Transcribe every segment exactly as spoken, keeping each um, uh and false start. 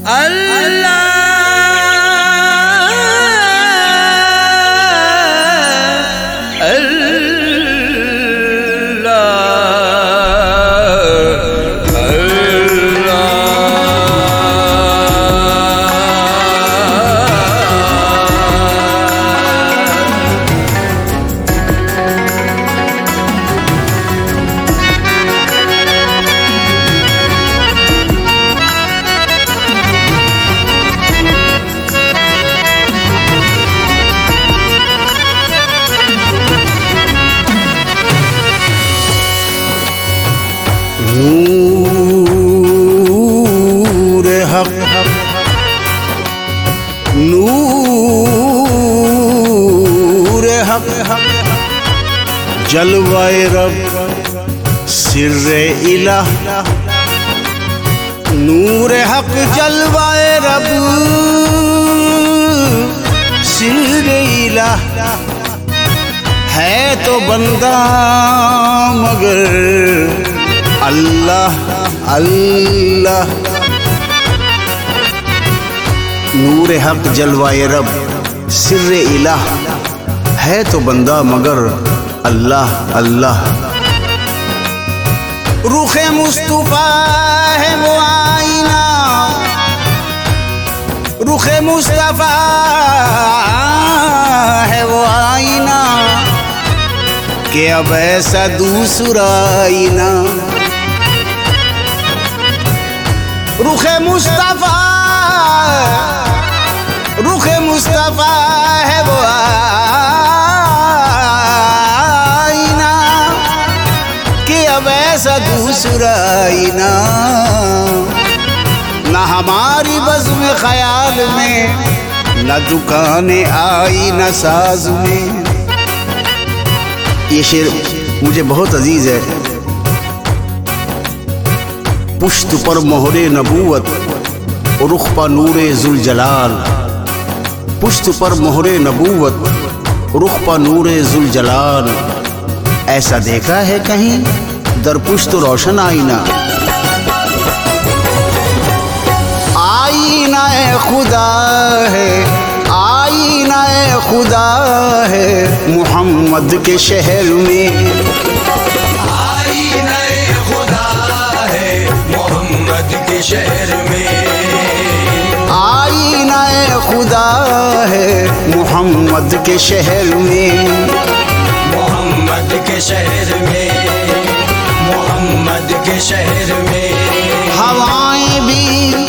नूर हक नूर हक जलवाए रब सिर्रे इलाह। नूर हक जलवाए रब सिर्रे इलाह। है तो बंदा मगर अल्लाह अल्लाह। नूर हक जलवाए रब सिर्रे इलाह। है तो बंदा मगर अल्लाह अल्लाह। रुखे मुस्तफा है वो आईना, रुखे मुस्तफा है वो आईना कि अब ऐसा दूसरा आईना। रुखे मुस्तफा रुखे मुस्तफा है वो आईना कि अब ऐसा दूसरा आईना। न हमारी बज़्म ख्याल में न दुकाने आई न साज में। ये शेर मुझे बहुत अजीज है। पुश्त पर मोहरे नबूवत रुख पर नूरे जुल जलाल। पुश्त पर मोहरे नबूवत रुख पर नूरे जुल जलाल। ऐसा देखा है कहीं दरपुश्त रोशन आईना। आईना ए खुदा है, आईना ए खुदा है मोहम्मद के शहर में। आईना ए खुदा है मोहम्मद के शहर में। आईना ए खुदा है मोहम्मद के शहर में। मोहम्मद के शहर में, मोहम्मद के शहर में। हवाएं भी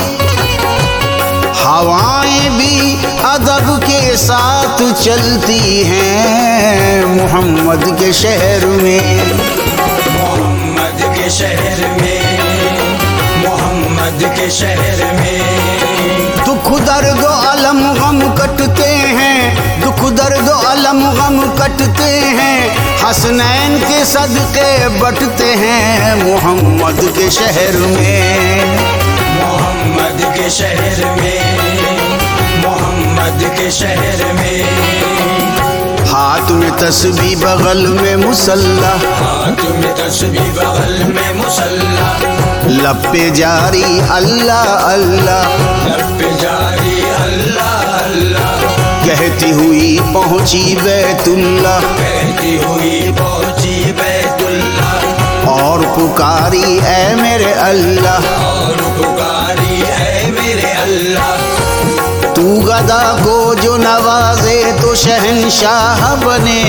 हवाएं भी अदब के साथ चलती हैं मोहम्मद के शहर में। मोहम्मद के शहर में, मोहम्मद के शहर में। दुख दर्द अलम गम कटते हैं, दुख दर्द अलम गम कटते हैं। हसनैन के सदके बटते हैं मोहम्मद के शहर में। मोहम्मद के शहर में, मोहम्मद के शहर में। हाथ में तस्बीह बगल में मुसल्ला, हाथ में तस्बीह बगल में मुसल्ला। लब पे जारी अल्लाह अल्लाह, लब पे जारी अल्लाह अल्लाह। कहती हुई पहुंची बैतुल्ला, कहती हुई पहुंची बैतुल्ला। और पुकारी ऐ मेरे अल्लाह, और पुकारी ऐ मेरे अल्लाह। तू गदा को जो नवाजे तो शहंशाह बने।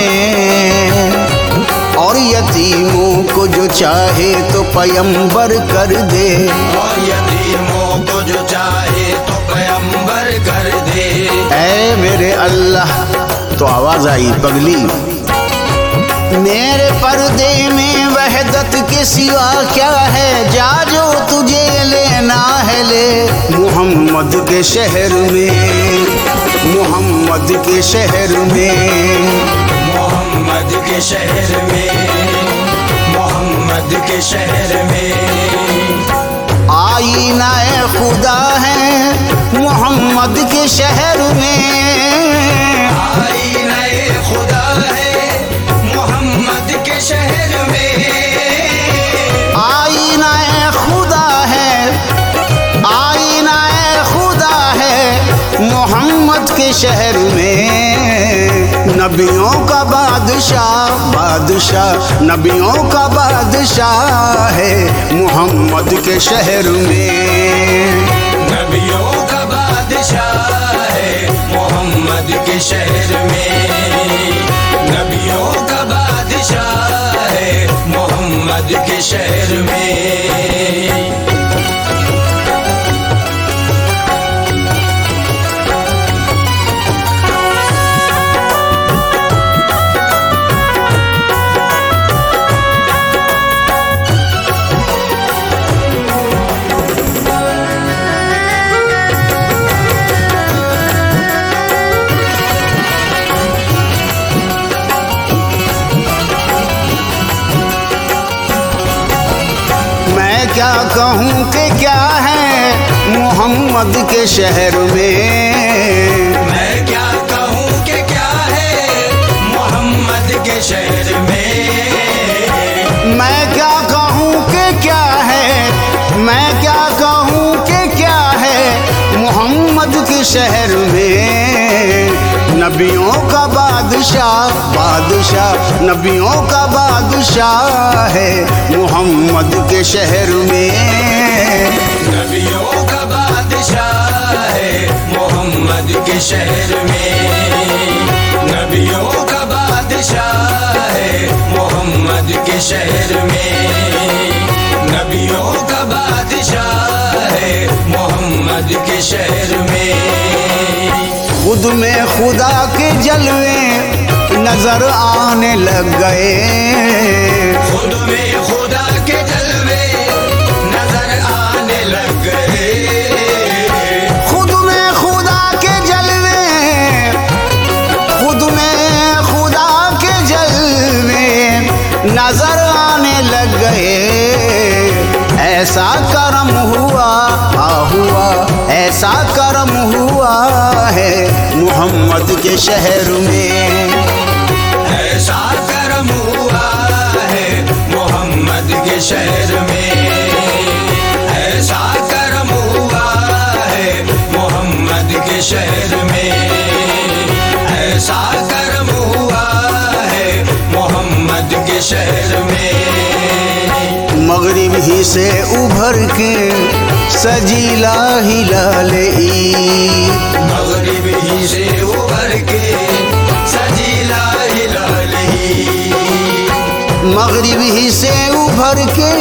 और यतीमों को जो चाहे तो पयंबर कर दे। और यतीमों को जो चाहे तो पैगंबर कर दे। ऐ मेरे अल्लाह। तो आवाज आई पगली, मेरे पर्दे में वहदत के सिवा क्या है। जा जो तुझे लेना है ले मोहम्मद के शहर में, मोहम्मद के शहर में। मोहम्मद के शहर में, मोहम्मद के शहर में। आईना ए खुदा है मोहम्मद के शहर में। आईना ए खुदा है मोहम्मद के शहर में। आईना ए खुदा है, आईना ए खुदा शहर में नबियों का बादशाह बादशाह नबियों का बादशाह है मोहम्मद के शहर में। नबियों का बादशाह है मोहम्मद के शहर में। नबियों का बादशाह है मोहम्मद के शहर में। क्या कहूँ कि क्या है मोहम्मद के शहर में। मैं क्या कहूँ कि क्या है मोहम्मद के शहर में। मैं क्या कहूँ कि क्या है मैं क्या कहूँ कि क्या है मोहम्मद के शहर में। नबियों का बादशाह बादशाह नबियों का बादशाह है मोहम्मद के शहर में। नबियों का बादशाह है मोहम्मद के शहर में। नबियों का बादशाह है मोहम्मद के शहर में। नबियों का बादशाह है मोहम्मद के शहर में। खुद में खुदा के जलवे नजर आने लग गए। खुद में खुदा के जलवे नजर आने लग गए। खुद में खुदा के जलवे खुद में खुदा के जलवे नजर आने लग गए। ऐसा करम हुआ आ हुआ ऐसा करम हुआ है मोहम्मद के शहर में। ऐसा करम हुआ है मोहम्मद के शहर में। ऐसा करम हुआ है मोहम्मद के शहर में। ऐसा करम हुआ है मोहम्मद के शहर में। मगरिब ही से उभर के सजीला हिलाल ईद। मगरिब ही से उभर के सजीला हिलाल ईद। मगरिब ही से उभर के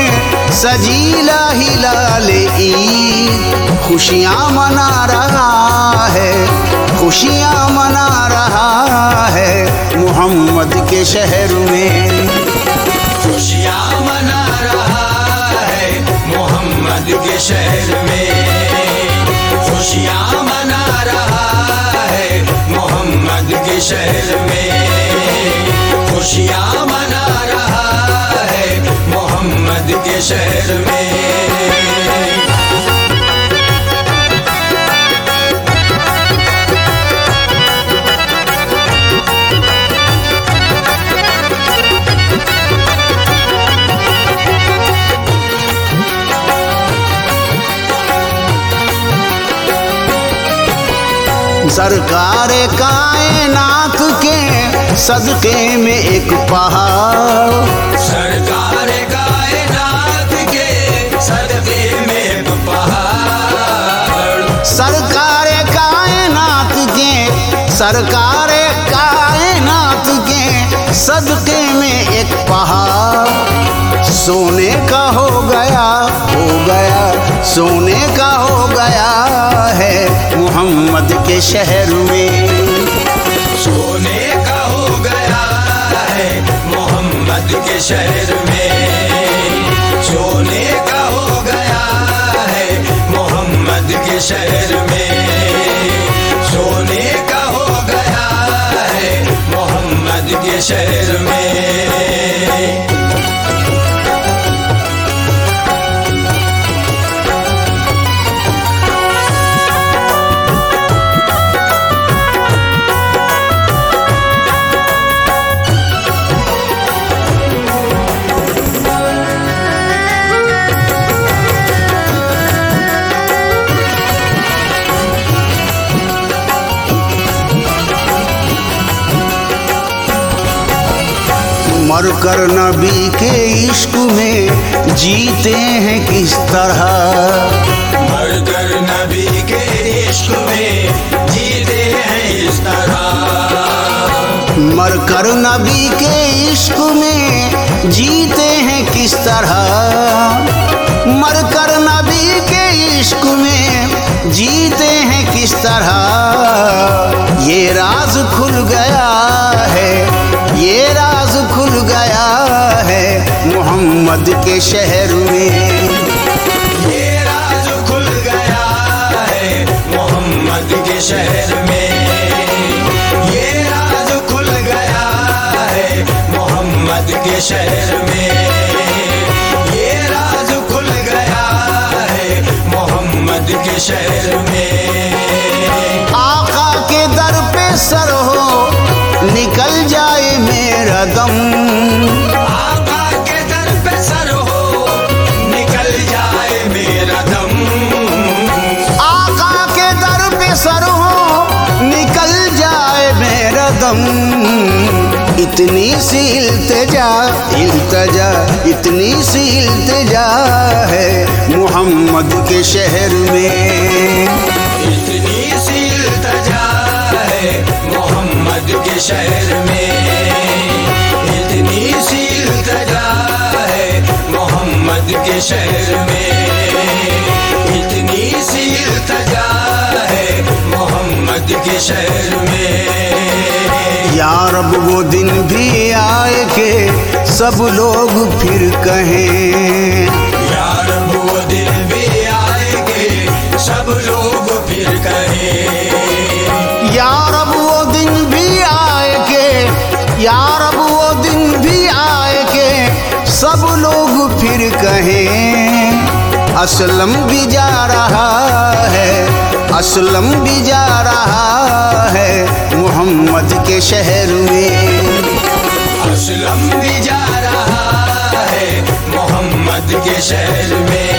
सजीला हिलाल ईद। खुशियाँ मना रहा है खुशियाँ मना रहा है मोहम्मद के शहर में। खुशियाँ मना रहा है मोहम्मद के शहर में। खुशियाँ मना रहा है मोहम्मद के शहर में। खुशियाँ मना रहा है मोहम्मद के शहर में। सरकार कायनात के सदक़े में एक पहाड़। सरकार कायनात के सदक़े में एक पहाड़। सरकार कायनात के सरकार कायनात के सदक़े में एक पहाड़। सोने का हो गया हो गया सोने का हो गया है मोहम्मद के शहर में। सोने का हो गया है मोहम्मद के शहर में। सोने का हो गया है मोहम्मद के शहर में। सोने का हो गया है मोहम्मद के शहर में। मरकर नबी के इश्क में जीते हैं किस तरह, मरकर नबी के इश्क में जीते हैं इस तरह, मरकर नबी के इश्क में जीते हैं किस तरह, मरकर नबी के इश्क में जीते हैं किस तरह। ये राज खुल गया है, ये राज खुल गया है मोहम्मद के शहर में, ये राज खुल गया है मोहम्मद के शहर में, ये राज खुल गया है मोहम्मद के शहर में, ये राज खुल गया है मोहम्मद के शहर में। आका के दर पे सर हो निकल जाए मेरा दम, आका के दर पे सर हो निकल जाए मेरा दम, आका के दर पे सर हो निकल जाए मेरा दम। इतनी सी इल्तिजा इल्तिजा इतनी सी इल्तिजा है मोहम्मद के शहर में, इतनी सी इल्तिजा है मोहम्मद के शहर में, इतनी सी इल्तिजा है मोहम्मद के शहर में, इतनी सी इल्तिजा है मोहम्मद के शहर में। या रब वो दिन भी आए के सब लोग फिर कहें, या रब वो दिन भी आएंगे सब लोग फिर कहें, या रब वो दिन भी आए के, या रब वो दिन भी आए के सब लोग फिर कहें। असलम भी जा रहा है, असलम भी जा रहा है मोहम्मद के शहर में, असलम भी जा रहा है मोहम्मद के शहर में,